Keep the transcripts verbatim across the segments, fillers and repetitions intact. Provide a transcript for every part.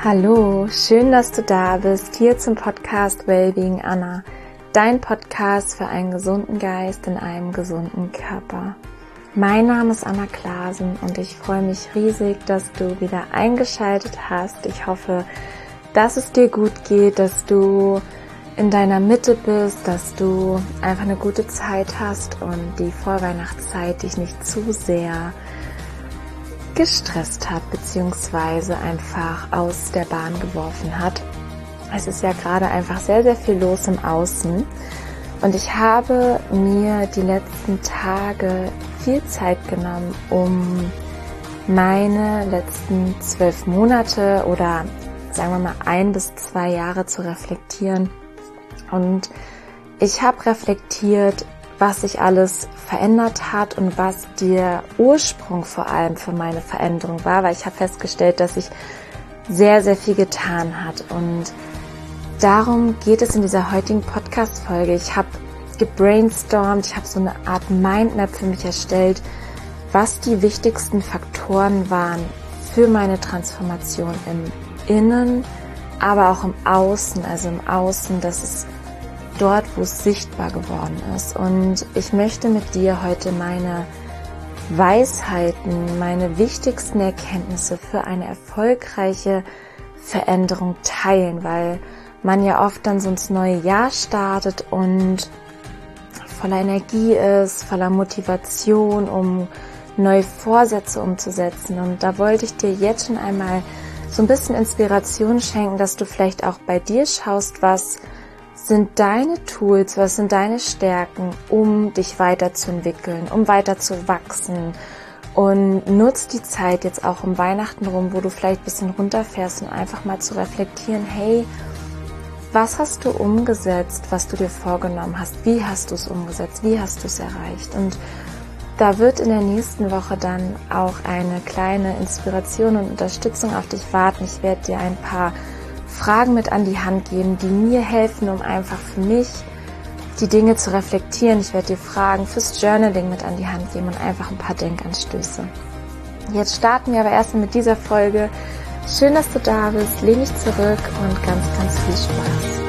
Hallo, schön, dass du da bist, hier zum Podcast Wellbeing Anna, dein Podcast für einen gesunden Geist in einem gesunden Körper. Mein Name ist Anna Klasen und ich freue mich riesig, dass du wieder eingeschaltet hast. Ich hoffe, dass es dir gut geht, dass du in deiner Mitte bist, dass du einfach eine gute Zeit hast und die Vorweihnachtszeit dich nicht zu sehr gestresst hat, beziehungsweise einfach aus der Bahn geworfen hat. Es ist ja gerade einfach sehr, sehr viel los im Außen und ich habe mir die letzten Tage viel Zeit genommen, um meine letzten zwölf Monate oder sagen wir mal ein bis zwei Jahre zu reflektieren. Und ich habe reflektiert, was sich alles verändert hat und was der Ursprung vor allem für meine Veränderung war, weil ich habe festgestellt, dass sich sehr, sehr viel getan hat. Und darum geht es in dieser heutigen Podcast-Folge. Ich habe gebrainstormt, ich habe so eine Art Mindmap für mich erstellt, was die wichtigsten Faktoren waren für meine Transformation im Innen, aber auch im Außen, also im Außen, dass es dort, wo es sichtbar geworden ist. Und ich möchte mit dir heute meine Weisheiten, meine wichtigsten Erkenntnisse für eine erfolgreiche Veränderung teilen, weil man ja oft dann so ins neue Jahr startet und voller Energie ist, voller Motivation, um neue Vorsätze umzusetzen. Und da wollte ich dir jetzt schon einmal so ein bisschen Inspiration schenken, dass du vielleicht auch bei dir schaust, was sind deine Tools, was sind deine Stärken, um dich weiterzuentwickeln, um weiter zu wachsen, und nutzt die Zeit jetzt auch um Weihnachten rum, wo du vielleicht ein bisschen runterfährst, und einfach mal zu reflektieren, hey, was hast du umgesetzt, was du dir vorgenommen hast, wie hast du es umgesetzt, wie hast du es erreicht? Und da wird in der nächsten Woche dann auch eine kleine Inspiration und Unterstützung auf dich warten. Ich werde dir ein paar Fragen mit an die Hand geben, die mir helfen, um einfach für mich die Dinge zu reflektieren. Ich werde dir Fragen fürs Journaling mit an die Hand geben und einfach ein paar Denkanstöße. Jetzt starten wir aber erstmal mit dieser Folge. Schön, dass du da bist. Lehn dich zurück und ganz, ganz viel Spaß.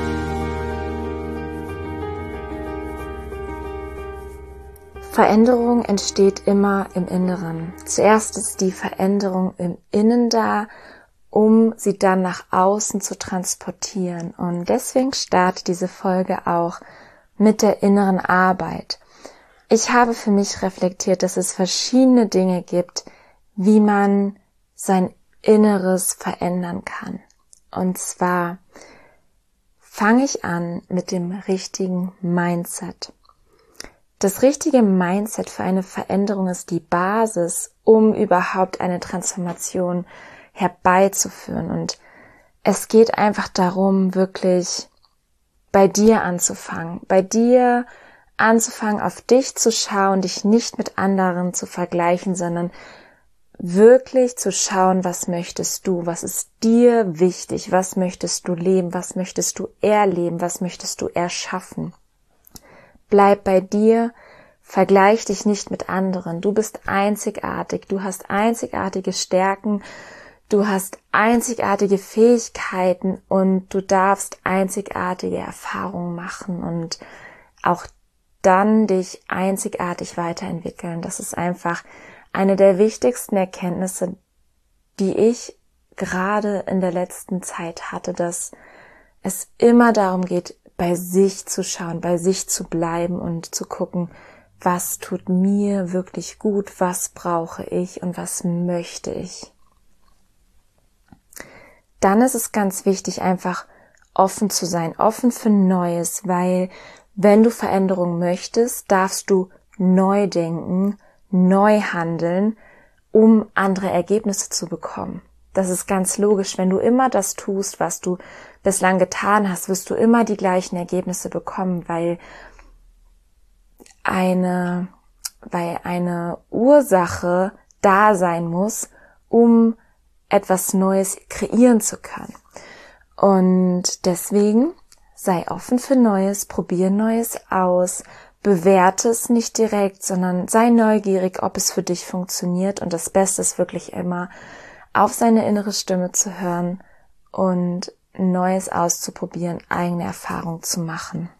Veränderung entsteht immer im Inneren. Zuerst ist die Veränderung im Innen da, um sie dann nach außen zu transportieren. Und deswegen startet diese Folge auch mit der inneren Arbeit. Ich habe für mich reflektiert, dass es verschiedene Dinge gibt, wie man sein Inneres verändern kann. Und zwar fange ich an mit dem richtigen Mindset. Das richtige Mindset für eine Veränderung ist die Basis, um überhaupt eine Transformation herbeizuführen. Und es geht einfach darum, wirklich bei dir anzufangen, bei dir anzufangen, auf dich zu schauen, dich nicht mit anderen zu vergleichen, sondern wirklich zu schauen, was möchtest du, was ist dir wichtig, was möchtest du leben, was möchtest du erleben, was möchtest du erschaffen. Bleib bei dir, vergleich dich nicht mit anderen. Du bist einzigartig, du hast einzigartige Stärken, du hast einzigartige Fähigkeiten und du darfst einzigartige Erfahrungen machen und auch dann dich einzigartig weiterentwickeln. Das ist einfach eine der wichtigsten Erkenntnisse, die ich gerade in der letzten Zeit hatte, dass es immer darum geht, bei sich zu schauen, bei sich zu bleiben und zu gucken, was tut mir wirklich gut, was brauche ich und was möchte ich. Dann ist es ganz wichtig, einfach offen zu sein, offen für Neues, weil wenn du Veränderung möchtest, darfst du neu denken, neu handeln, um andere Ergebnisse zu bekommen. Das ist ganz logisch. Wenn du immer das tust, was du bislang getan hast, wirst du immer die gleichen Ergebnisse bekommen, weil eine, weil eine Ursache da sein muss, um etwas Neues kreieren zu können. Und deswegen sei offen für Neues, probier Neues aus, bewerte es nicht direkt, sondern sei neugierig, ob es für dich funktioniert. Und das Beste ist wirklich immer, auf seine innere Stimme zu hören und Neues auszuprobieren, eigene Erfahrungen zu machen.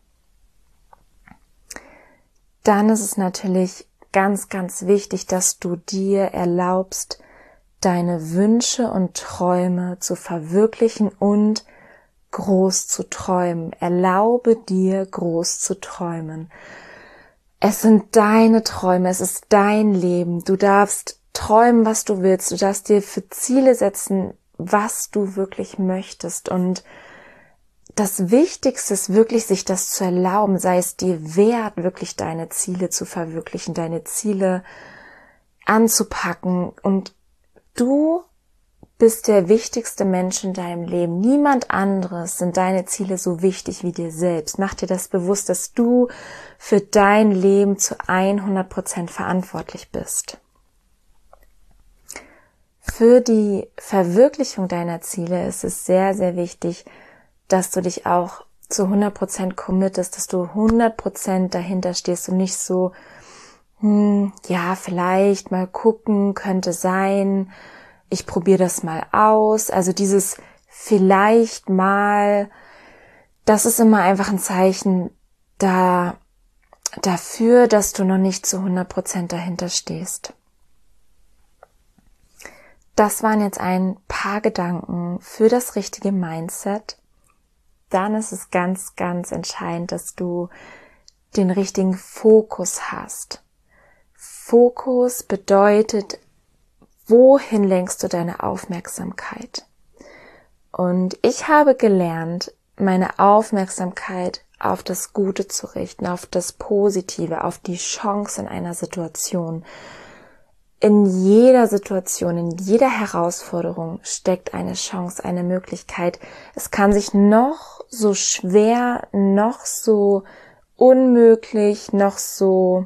Dann ist es natürlich ganz, ganz wichtig, dass du dir erlaubst, deine Wünsche und Träume zu verwirklichen und groß zu träumen. Erlaube dir, groß zu träumen. Es sind deine Träume, es ist dein Leben. Du darfst träumen, was du willst. Du darfst dir für Ziele setzen, was du wirklich möchtest. Und das Wichtigste ist wirklich, sich das zu erlauben, sei es dir wert, wirklich deine Ziele zu verwirklichen, deine Ziele anzupacken. Und du bist der wichtigste Mensch in deinem Leben. Niemand anderes sind deine Ziele so wichtig wie dir selbst. Mach dir das bewusst, dass du für dein Leben zu hundert Prozent verantwortlich bist. Für die Verwirklichung deiner Ziele ist es sehr, sehr wichtig, dass du dich auch zu hundert Prozent committest, dass du hundert Prozent dahinter stehst und nicht so, hm, ja, vielleicht mal gucken, könnte sein, ich probiere das mal aus. Also dieses vielleicht mal, das ist immer einfach ein Zeichen da, dafür, dass du noch nicht zu hundert Prozent dahinter stehst. Das waren jetzt ein paar Gedanken für das richtige Mindset. Dann ist es ganz, ganz entscheidend, dass du den richtigen Fokus hast. Fokus bedeutet, wohin lenkst du deine Aufmerksamkeit? Und ich habe gelernt, meine Aufmerksamkeit auf das Gute zu richten, auf das Positive, auf die Chance in einer Situation. In jeder Situation, in jeder Herausforderung steckt eine Chance, eine Möglichkeit. Es kann sich noch so schwer, noch so unmöglich, noch so,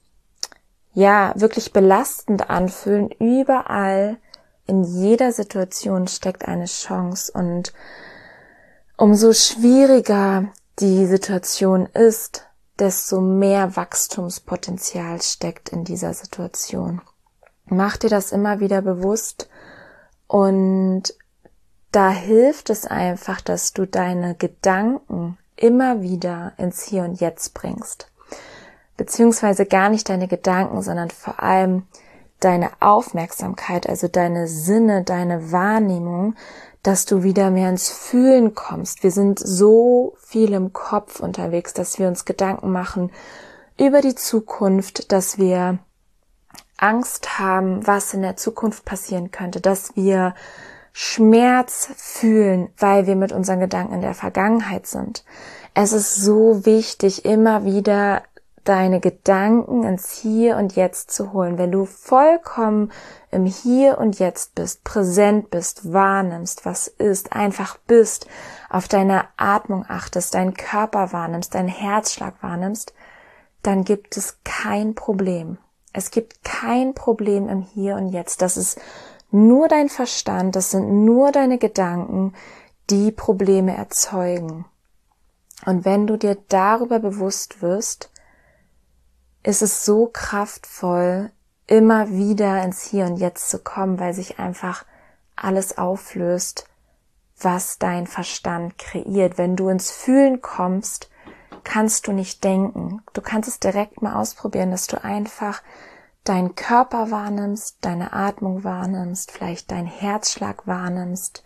ja, wirklich belastend anfühlen. Überall, in jeder Situation steckt eine Chance. Und umso schwieriger die Situation ist, desto mehr Wachstumspotenzial steckt in dieser Situation. Mach dir das immer wieder bewusst und da hilft es einfach, dass du deine Gedanken immer wieder ins Hier und Jetzt bringst. Beziehungsweise gar nicht deine Gedanken, sondern vor allem deine Aufmerksamkeit, also deine Sinne, deine Wahrnehmung, dass du wieder mehr ins Fühlen kommst. Wir sind so viel im Kopf unterwegs, dass wir uns Gedanken machen über die Zukunft, dass wir Angst haben, was in der Zukunft passieren könnte, dass wir Schmerz fühlen, weil wir mit unseren Gedanken in der Vergangenheit sind. Es ist so wichtig, immer wieder deine Gedanken ins Hier und Jetzt zu holen. Wenn du vollkommen im Hier und Jetzt bist, präsent bist, wahrnimmst, was ist, einfach bist, auf deine Atmung achtest, deinen Körper wahrnimmst, deinen Herzschlag wahrnimmst, dann gibt es kein Problem. Es gibt kein Problem im Hier und Jetzt. Das ist nur dein Verstand, das sind nur deine Gedanken, die Probleme erzeugen. Und wenn du dir darüber bewusst wirst, ist es so kraftvoll, immer wieder ins Hier und Jetzt zu kommen, weil sich einfach alles auflöst, was dein Verstand kreiert. Wenn du ins Fühlen kommst, kannst du nicht denken. Du kannst es direkt mal ausprobieren, dass du einfach deinen Körper wahrnimmst, deine Atmung wahrnimmst, vielleicht deinen Herzschlag wahrnimmst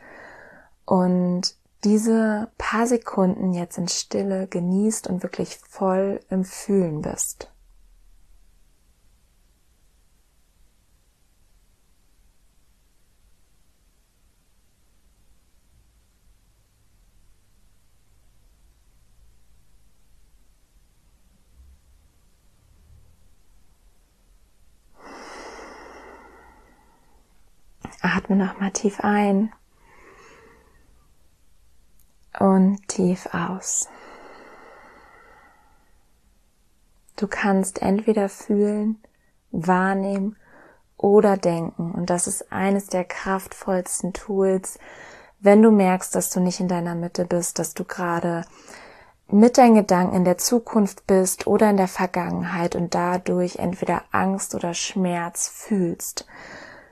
und diese paar Sekunden jetzt in Stille genießt und wirklich voll im Fühlen bist. Atme nochmal tief ein und tief aus. Du kannst entweder fühlen, wahrnehmen oder denken. Und das ist eines der kraftvollsten Tools, wenn du merkst, dass du nicht in deiner Mitte bist, dass du gerade mit deinen Gedanken in der Zukunft bist oder in der Vergangenheit und dadurch entweder Angst oder Schmerz fühlst.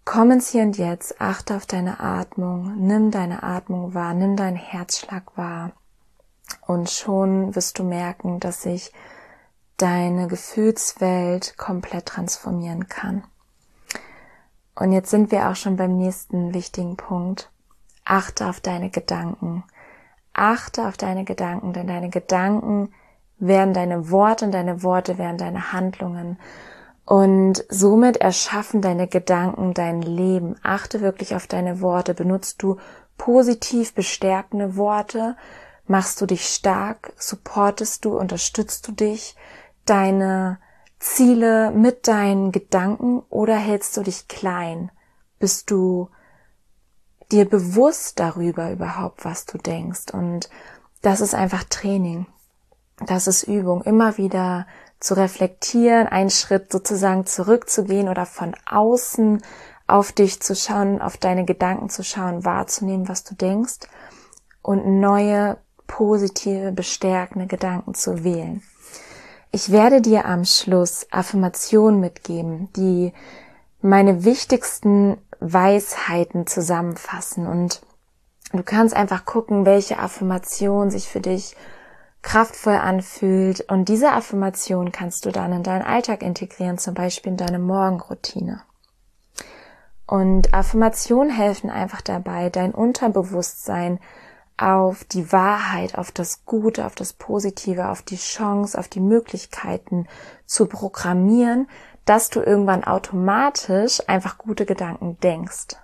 Komm ins Hier und Jetzt, achte auf deine Atmung, nimm deine Atmung wahr, nimm deinen Herzschlag wahr und schon wirst du merken, dass sich deine Gefühlswelt komplett transformieren kann. Und jetzt sind wir auch schon beim nächsten wichtigen Punkt. Achte auf deine Gedanken. Achte auf deine Gedanken, denn deine Gedanken werden deine Worte und deine Worte werden deine Handlungen. Und somit erschaffen deine Gedanken dein Leben. Achte wirklich auf deine Worte. Benutzt du positiv bestärkende Worte? Machst du dich stark? Supportest du? Unterstützt du dich? Deine Ziele mit deinen Gedanken oder hältst du dich klein? Bist du dir bewusst darüber überhaupt, was du denkst? Und das ist einfach Training. Das ist Übung. Immer wieder zu reflektieren, einen Schritt sozusagen zurückzugehen oder von außen auf dich zu schauen, auf deine Gedanken zu schauen, wahrzunehmen, was du denkst und neue, positive, bestärkende Gedanken zu wählen. Ich werde dir am Schluss Affirmationen mitgeben, die meine wichtigsten Weisheiten zusammenfassen und du kannst einfach gucken, welche Affirmation sich für dich kraftvoll anfühlt und diese Affirmation kannst du dann in deinen Alltag integrieren, zum Beispiel in deine Morgenroutine. Und Affirmationen helfen einfach dabei, dein Unterbewusstsein auf die Wahrheit, auf das Gute, auf das Positive, auf die Chance, auf die Möglichkeiten zu programmieren, dass du irgendwann automatisch einfach gute Gedanken denkst.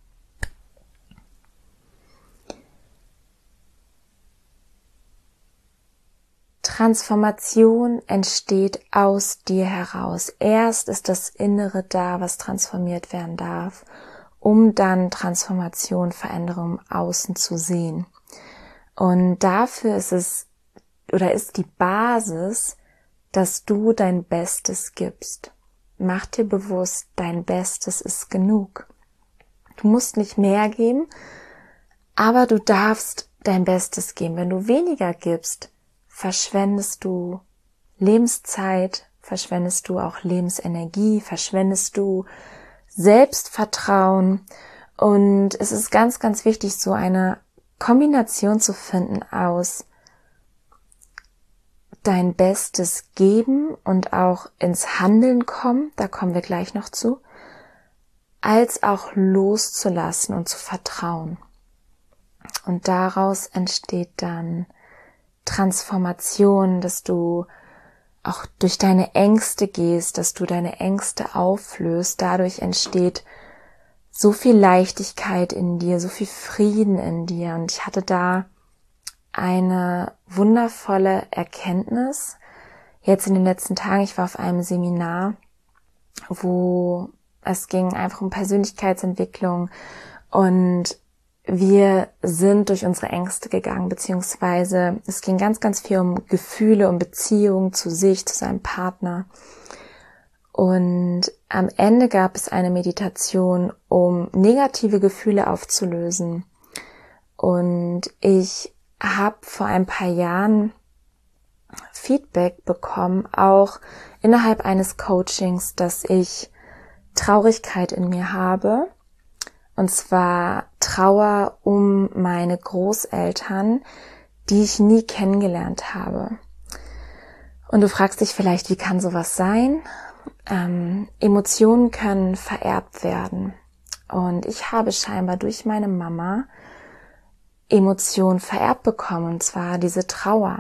Transformation entsteht aus dir heraus. Erst ist das Innere da, was transformiert werden darf, um dann Transformation, Veränderung im Außen zu sehen. Und dafür ist es oder ist die Basis, dass du dein Bestes gibst. Mach dir bewusst, dein Bestes ist genug. Du musst nicht mehr geben, aber du darfst dein Bestes geben. Wenn du weniger gibst, verschwendest du Lebenszeit, verschwendest du auch Lebensenergie, verschwendest du Selbstvertrauen. Und es ist ganz, ganz wichtig, so eine Kombination zu finden aus dein Bestes geben und auch ins Handeln kommen, da kommen wir gleich noch zu, als auch loszulassen und zu vertrauen. Und daraus entsteht dann Transformation, dass du auch durch deine Ängste gehst, dass du deine Ängste auflöst. Dadurch entsteht so viel Leichtigkeit in dir, so viel Frieden in dir. Und ich hatte da eine wundervolle Erkenntnis. Jetzt in den letzten Tagen, ich war auf einem Seminar, wo es ging einfach um Persönlichkeitsentwicklung und wir sind durch unsere Ängste gegangen, beziehungsweise es ging ganz, ganz viel um Gefühle, um Beziehungen zu sich, zu seinem Partner. Und am Ende gab es eine Meditation, um negative Gefühle aufzulösen. Und ich habe vor ein paar Jahren Feedback bekommen, auch innerhalb eines Coachings, dass ich Traurigkeit in mir habe. Und zwar Trauer um meine Großeltern, die ich nie kennengelernt habe. Und du fragst dich vielleicht, wie kann sowas sein? Ähm, Emotionen können vererbt werden. Und ich habe scheinbar durch meine Mama Emotionen vererbt bekommen, und zwar diese Trauer.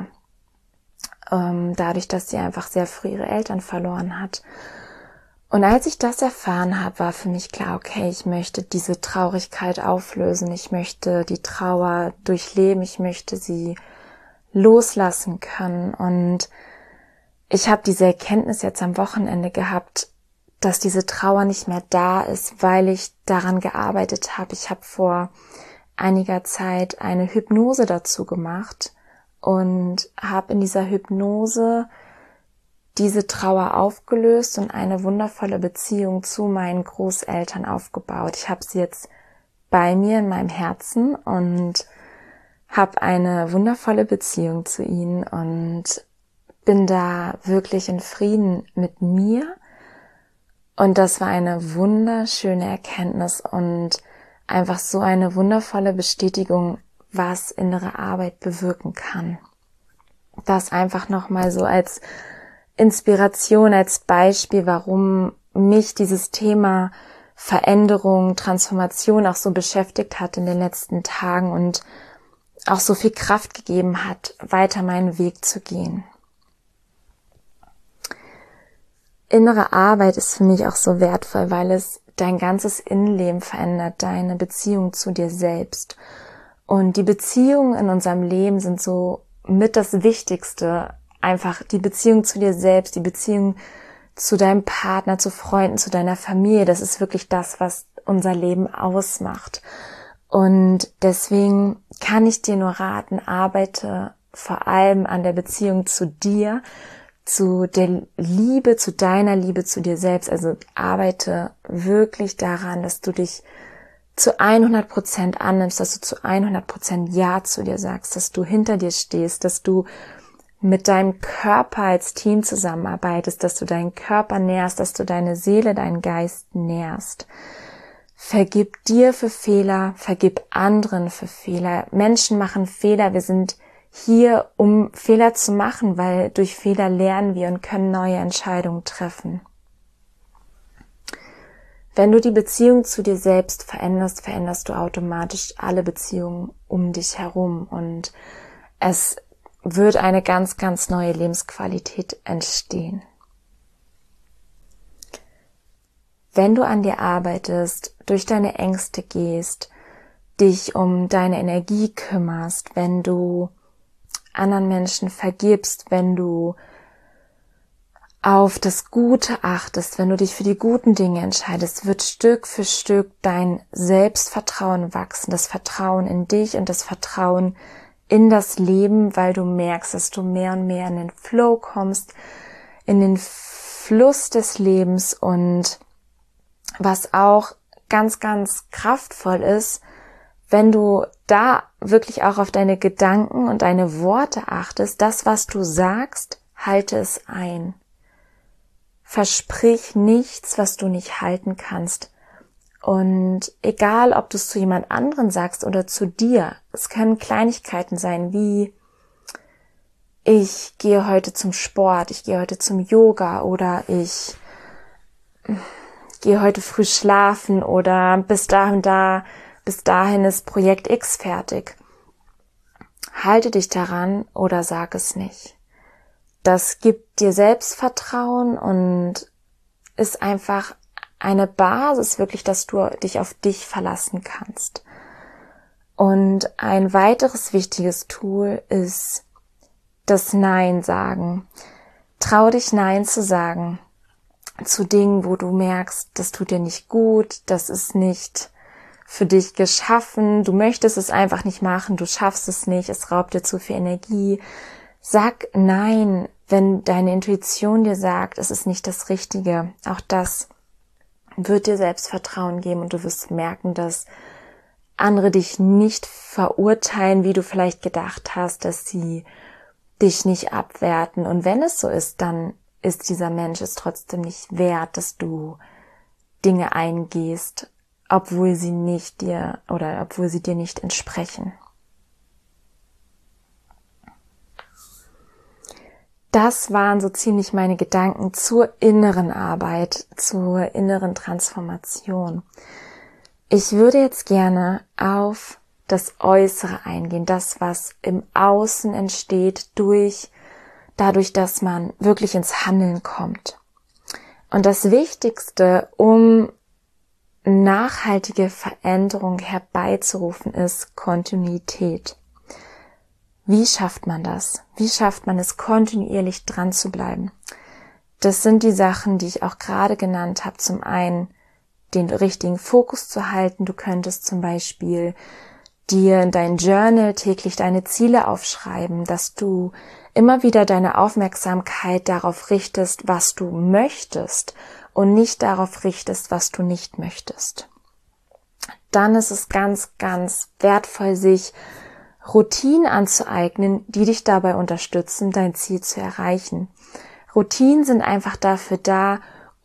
Ähm, dadurch, dass sie einfach sehr früh ihre Eltern verloren hat. Und als ich das erfahren habe, war für mich klar, okay, ich möchte diese Traurigkeit auflösen, ich möchte die Trauer durchleben, ich möchte sie loslassen können. Und ich habe diese Erkenntnis jetzt am Wochenende gehabt, dass diese Trauer nicht mehr da ist, weil ich daran gearbeitet habe. Ich habe vor einiger Zeit eine Hypnose dazu gemacht und habe in dieser Hypnose diese Trauer aufgelöst und eine wundervolle Beziehung zu meinen Großeltern aufgebaut. Ich habe sie jetzt bei mir in meinem Herzen und habe eine wundervolle Beziehung zu ihnen und bin da wirklich in Frieden mit mir Und das war eine wunderschöne Erkenntnis und einfach so eine wundervolle Bestätigung, was innere Arbeit bewirken kann. Das einfach nochmal so als Inspiration, als Beispiel, warum mich dieses Thema Veränderung, Transformation auch so beschäftigt hat in den letzten Tagen und auch so viel Kraft gegeben hat, weiter meinen Weg zu gehen. Innere Arbeit ist für mich auch so wertvoll, weil es dein ganzes Innenleben verändert, deine Beziehung zu dir selbst. Und die Beziehungen in unserem Leben sind so mit das Wichtigste. Einfach die Beziehung zu dir selbst, die Beziehung zu deinem Partner, zu Freunden, zu deiner Familie. Das ist wirklich das, was unser Leben ausmacht. Und deswegen kann ich dir nur raten, arbeite vor allem an der Beziehung zu dir, zu der Liebe, zu deiner Liebe zu dir selbst. Also arbeite wirklich daran, dass du dich zu hundert Prozent annimmst, dass du zu hundert Prozent Ja zu dir sagst, dass du hinter dir stehst, dass du mit deinem Körper als Team zusammenarbeitest, dass du deinen Körper nährst, dass du deine Seele, deinen Geist nährst. Vergib dir für Fehler, vergib anderen für Fehler. Menschen machen Fehler, wir sind hier, um Fehler zu machen, weil durch Fehler lernen wir und können neue Entscheidungen treffen. Wenn du die Beziehung zu dir selbst veränderst, veränderst du automatisch alle Beziehungen um dich herum und es wird eine ganz, ganz neue Lebensqualität entstehen. Wenn du an dir arbeitest, durch deine Ängste gehst, dich um deine Energie kümmerst, wenn du anderen Menschen vergibst, wenn du auf das Gute achtest, wenn du dich für die guten Dinge entscheidest, wird Stück für Stück dein Selbstvertrauen wachsen, das Vertrauen in dich und das Vertrauen in das Leben, weil du merkst, dass du mehr und mehr in den Flow kommst, in den Fluss des Lebens. Und was auch ganz, ganz kraftvoll ist, wenn du da wirklich auch auf deine Gedanken und deine Worte achtest, das, was du sagst, halte es ein. Versprich nichts, was du nicht halten kannst. Und egal, ob du es zu jemand anderen sagst oder zu dir, es können Kleinigkeiten sein, wie ich gehe heute zum Sport, ich gehe heute zum Yoga oder ich gehe heute früh schlafen oder bis dahin da, bis dahin ist Projekt X fertig. Halte dich daran oder sag es nicht. Das gibt dir Selbstvertrauen und ist einfach eine Basis wirklich, dass du dich auf dich verlassen kannst. Und ein weiteres wichtiges Tool ist das Nein sagen. Trau dich Nein zu sagen zu Dingen, wo du merkst, das tut dir nicht gut, das ist nicht für dich geschaffen, du möchtest es einfach nicht machen, du schaffst es nicht, es raubt dir zu viel Energie. Sag Nein, wenn deine Intuition dir sagt, es ist nicht das Richtige. Auch das wird dir Selbstvertrauen geben und du wirst merken, dass andere dich nicht verurteilen, wie du vielleicht gedacht hast, dass sie dich nicht abwerten. Und wenn es so ist, dann ist dieser Mensch es trotzdem nicht wert, dass du Dinge eingehst, obwohl sie nicht dir oder obwohl sie dir nicht entsprechen. Das waren so ziemlich meine Gedanken zur inneren Arbeit, zur inneren Transformation. Ich würde jetzt gerne auf das Äußere eingehen, das, was im Außen entsteht, durch, dadurch, dass man wirklich ins Handeln kommt. Und das Wichtigste, um nachhaltige Veränderung herbeizurufen, ist Kontinuität. Wie schafft man das? Wie schafft man es, kontinuierlich dran zu bleiben? Das sind die Sachen, die ich auch gerade genannt habe. Zum einen den richtigen Fokus zu halten. Du könntest zum Beispiel dir in dein Journal täglich deine Ziele aufschreiben, dass du immer wieder deine Aufmerksamkeit darauf richtest, was du möchtest und nicht darauf richtest, was du nicht möchtest. Dann ist es ganz, ganz wertvoll, sich Routinen anzueignen, die dich dabei unterstützen, dein Ziel zu erreichen. Routinen sind einfach dafür da,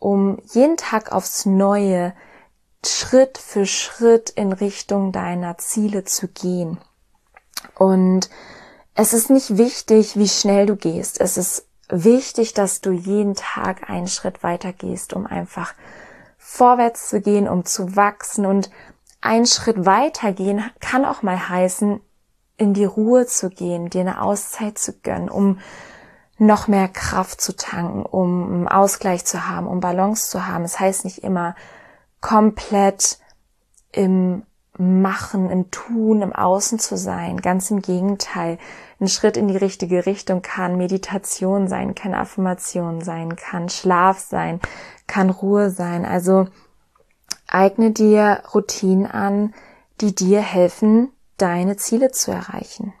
um jeden Tag aufs Neue Schritt für Schritt in Richtung deiner Ziele zu gehen. Und es ist nicht wichtig, wie schnell du gehst. Es ist wichtig, dass du jeden Tag einen Schritt weiter gehst, um einfach vorwärts zu gehen, um zu wachsen. Und einen Schritt weiter gehen kann auch mal heißen, in die Ruhe zu gehen, dir eine Auszeit zu gönnen, um noch mehr Kraft zu tanken, um einen Ausgleich zu haben, um Balance zu haben. Es heißt nicht immer komplett im Machen, im Tun, im Außen zu sein. Ganz im Gegenteil. Ein Schritt in die richtige Richtung kann Meditation sein, kann Affirmation sein, kann Schlaf sein, kann Ruhe sein. Also eigne dir Routinen an, die dir helfen, deine Ziele zu erreichen.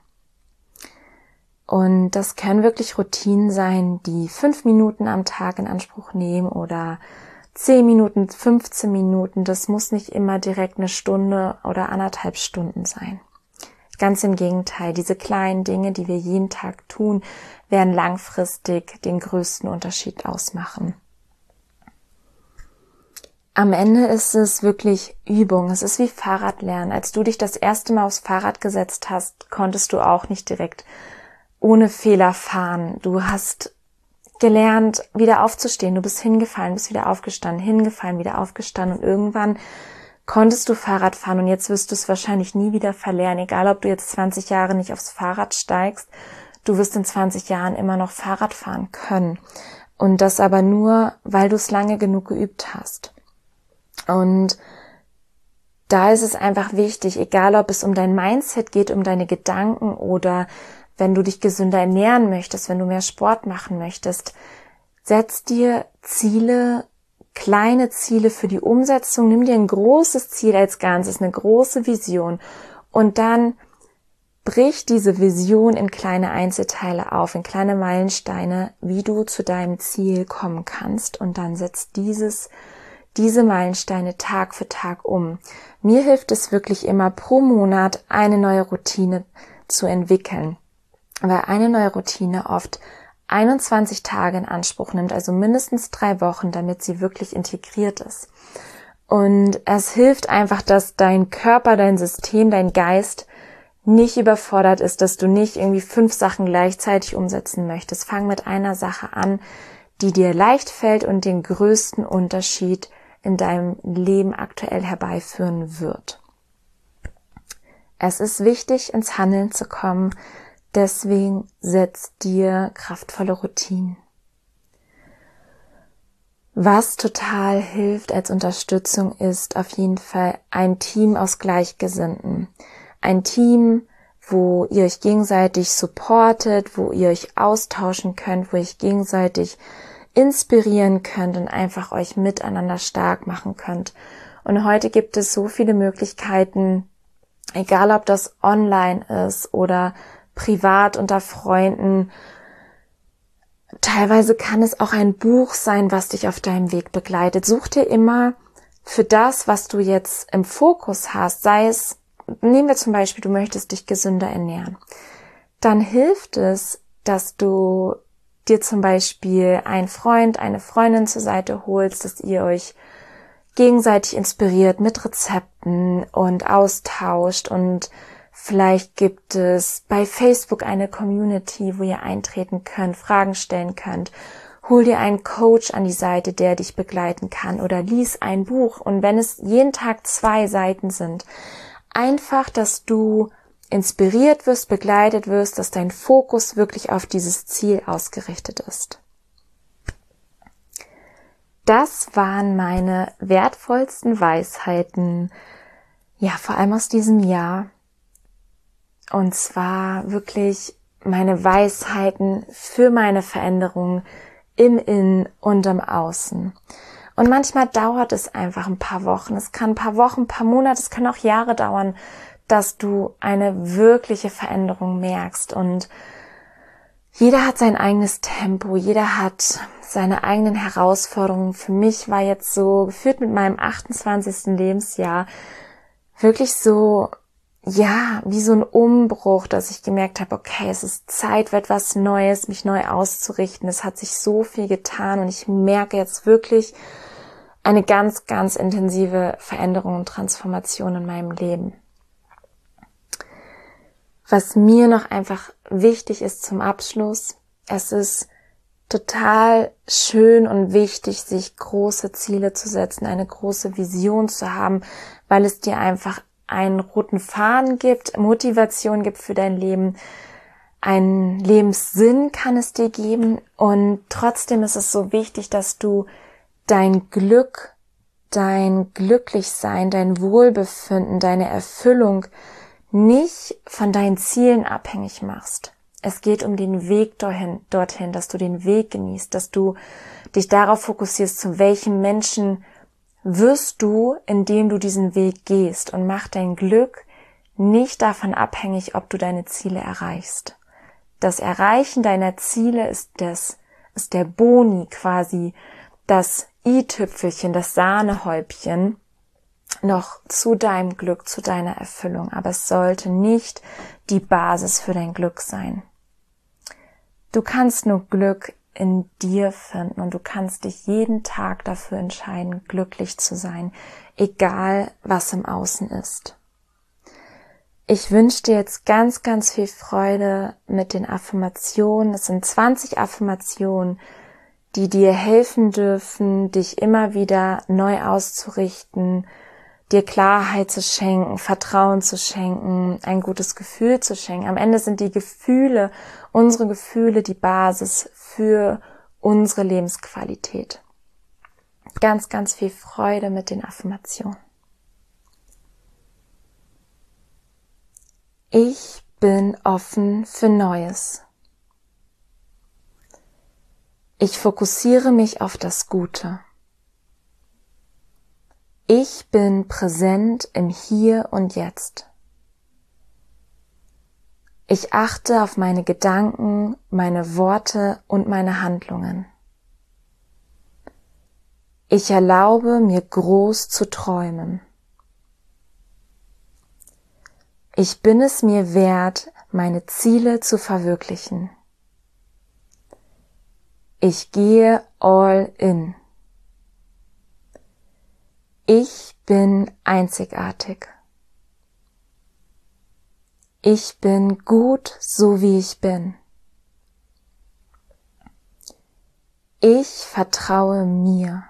Und das können wirklich Routinen sein, die fünf Minuten am Tag in Anspruch nehmen oder zehn Minuten, fünfzehn Minuten. Das muss nicht immer direkt eine Stunde oder anderthalb Stunden sein. Ganz im Gegenteil, diese kleinen Dinge, die wir jeden Tag tun, werden langfristig den größten Unterschied ausmachen. Am Ende ist es wirklich Übung. Es ist wie Fahrradlernen. Als du dich das erste Mal aufs Fahrrad gesetzt hast, konntest du auch nicht direkt ohne Fehler fahren. Du hast gelernt, wieder aufzustehen. Du bist hingefallen, bist wieder aufgestanden, hingefallen, wieder aufgestanden und irgendwann konntest du Fahrrad fahren und jetzt wirst du es wahrscheinlich nie wieder verlernen. Egal, ob du jetzt zwanzig Jahre nicht aufs Fahrrad steigst, du wirst in zwanzig Jahren immer noch Fahrrad fahren können. Und das aber nur, weil du es lange genug geübt hast. Und da ist es einfach wichtig, egal ob es um dein Mindset geht, um deine Gedanken oder wenn du dich gesünder ernähren möchtest, wenn du mehr Sport machen möchtest, setz dir Ziele, kleine Ziele für die Umsetzung. Nimm dir ein großes Ziel als Ganzes, eine große Vision und dann brich diese Vision in kleine Einzelteile auf, in kleine Meilensteine, wie du zu deinem Ziel kommen kannst und dann setz dieses diese Meilensteine Tag für Tag um. Mir hilft es wirklich immer pro Monat eine neue Routine zu entwickeln, weil eine neue Routine oft einundzwanzig Tage in Anspruch nimmt, also mindestens drei Wochen, damit sie wirklich integriert ist. Und es hilft einfach, dass dein Körper, dein System, dein Geist nicht überfordert ist, dass du nicht irgendwie fünf Sachen gleichzeitig umsetzen möchtest. Fang mit einer Sache an, die dir leicht fällt und den größten Unterschied in deinem Leben aktuell herbeiführen wird. Es ist wichtig, ins Handeln zu kommen, deswegen setz dir kraftvolle Routinen. Was total hilft als Unterstützung ist auf jeden Fall ein Team aus Gleichgesinnten. Ein Team, wo ihr euch gegenseitig supportet, wo ihr euch austauschen könnt, wo ihr euch gegenseitig inspirieren könnt und einfach euch miteinander stark machen könnt. Und heute gibt es so viele Möglichkeiten, egal ob das online ist oder privat unter Freunden. Teilweise kann es auch ein Buch sein, was dich auf deinem Weg begleitet. Such dir immer für das, was du jetzt im Fokus hast, sei es, nehmen wir zum Beispiel, du möchtest dich gesünder ernähren. Dann hilft es, dass du dir zum Beispiel einen Freund, eine Freundin zur Seite holst, dass ihr euch gegenseitig inspiriert mit Rezepten und austauscht und vielleicht gibt es bei Facebook eine Community, wo ihr eintreten könnt, Fragen stellen könnt. Hol dir einen Coach an die Seite, der dich begleiten kann oder lies ein Buch und wenn es jeden Tag zwei Seiten sind, einfach, dass du inspiriert wirst, begleitet wirst, dass dein Fokus wirklich auf dieses Ziel ausgerichtet ist. Das waren meine wertvollsten Weisheiten, ja, vor allem aus diesem Jahr. Und zwar wirklich meine Weisheiten für meine Veränderung im Innen und im Außen. Und manchmal dauert es einfach ein paar Wochen. Es kann ein paar Wochen, ein paar Monate, es kann auch Jahre dauern, dass du eine wirkliche Veränderung merkst. Und jeder hat sein eigenes Tempo, jeder hat seine eigenen Herausforderungen. Für mich war jetzt so, geführt mit meinem achtundzwanzigsten Lebensjahr, wirklich so ja, wie so ein Umbruch, dass ich gemerkt habe, okay, es ist Zeit für etwas Neues, mich neu auszurichten. Es hat sich so viel getan und ich merke jetzt wirklich eine ganz, ganz intensive Veränderung und Transformation in meinem Leben. Was mir noch einfach wichtig ist zum Abschluss, es ist total schön und wichtig, sich große Ziele zu setzen, eine große Vision zu haben, weil es dir einfach einen roten Faden gibt, Motivation gibt für dein Leben, einen Lebenssinn kann es dir geben und trotzdem ist es so wichtig, dass du dein Glück, dein Glücklichsein, dein Wohlbefinden, deine Erfüllung nicht von deinen Zielen abhängig machst. Es geht um den Weg dorthin, dorthin, dass du den Weg genießt, dass du dich darauf fokussierst, zu welchem Menschen wirst du, indem du diesen Weg gehst und mach dein Glück nicht davon abhängig, ob du deine Ziele erreichst. Das Erreichen deiner Ziele ist das, ist der Boni quasi, das i-Tüpfelchen, das Sahnehäubchen noch zu deinem Glück, zu deiner Erfüllung. Aber es sollte nicht die Basis für dein Glück sein. Du kannst nur Glück in dir finden und du kannst dich jeden Tag dafür entscheiden, glücklich zu sein, egal was im Außen ist. Ich wünsche dir jetzt ganz, ganz viel Freude mit den Affirmationen. Es sind zwanzig Affirmationen, die dir helfen dürfen, dich immer wieder neu auszurichten, dir Klarheit zu schenken, Vertrauen zu schenken, ein gutes Gefühl zu schenken. Am Ende sind die Gefühle, unsere Gefühle, die Basis für unsere Lebensqualität. Ganz, ganz viel Freude mit den Affirmationen. Ich bin offen für Neues. Ich fokussiere mich auf das Gute. Ich bin präsent im Hier und Jetzt. Ich achte auf meine Gedanken, meine Worte und meine Handlungen. Ich erlaube mir groß zu träumen. Ich bin es mir wert, meine Ziele zu verwirklichen. Ich gehe all in. Ich bin einzigartig. Ich bin gut, so wie ich bin. Ich vertraue mir.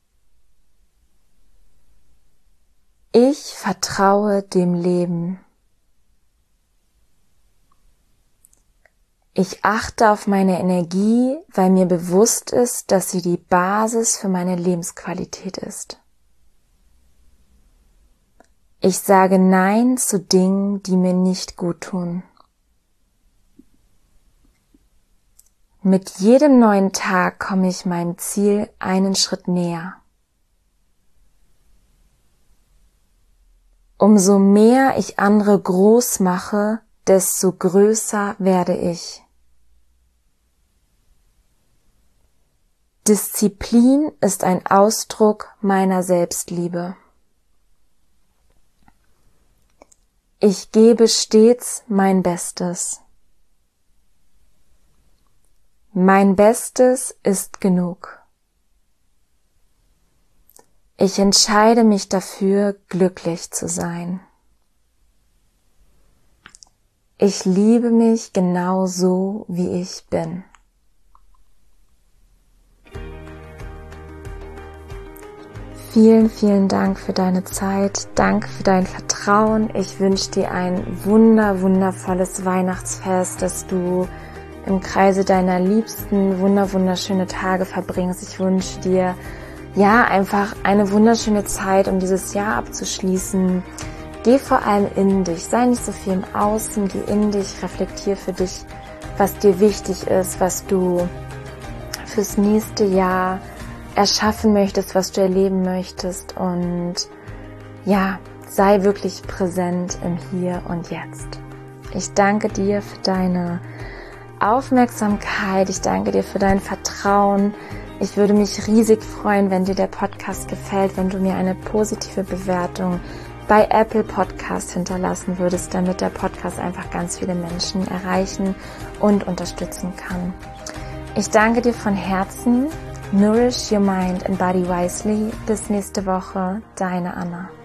Ich vertraue dem Leben. Ich achte auf meine Energie, weil mir bewusst ist, dass sie die Basis für meine Lebensqualität ist. Ich sage Nein zu Dingen, die mir nicht gut tun. Mit jedem neuen Tag komme ich meinem Ziel einen Schritt näher. Umso mehr ich andere groß mache, desto größer werde ich. Disziplin ist ein Ausdruck meiner Selbstliebe. Ich gebe stets mein Bestes. Mein Bestes ist genug. Ich entscheide mich dafür, glücklich zu sein. Ich liebe mich genau so, wie ich bin. Vielen, vielen Dank für deine Zeit. Danke für dein Vertrauen. Ich wünsche dir ein wunder, wundervolles Weihnachtsfest, dass du im Kreise deiner Liebsten wunder, wunderschöne Tage verbringst. Ich wünsche dir, ja, einfach eine wunderschöne Zeit, um dieses Jahr abzuschließen. Geh vor allem in dich. Sei nicht so viel im Außen. Geh in dich. Reflektier für dich, was dir wichtig ist, was du fürs nächste Jahr erschaffen möchtest, was du erleben möchtest und ja, sei wirklich präsent im Hier und Jetzt. Ich danke dir für deine Aufmerksamkeit, ich danke dir für dein Vertrauen. Ich würde mich riesig freuen, wenn dir der Podcast gefällt, wenn du mir eine positive Bewertung bei Apple Podcast hinterlassen würdest, damit der Podcast einfach ganz viele Menschen erreichen und unterstützen kann. Ich danke dir von Herzen. Nourish your mind and body wisely. Bis nächste Woche, deine Anna.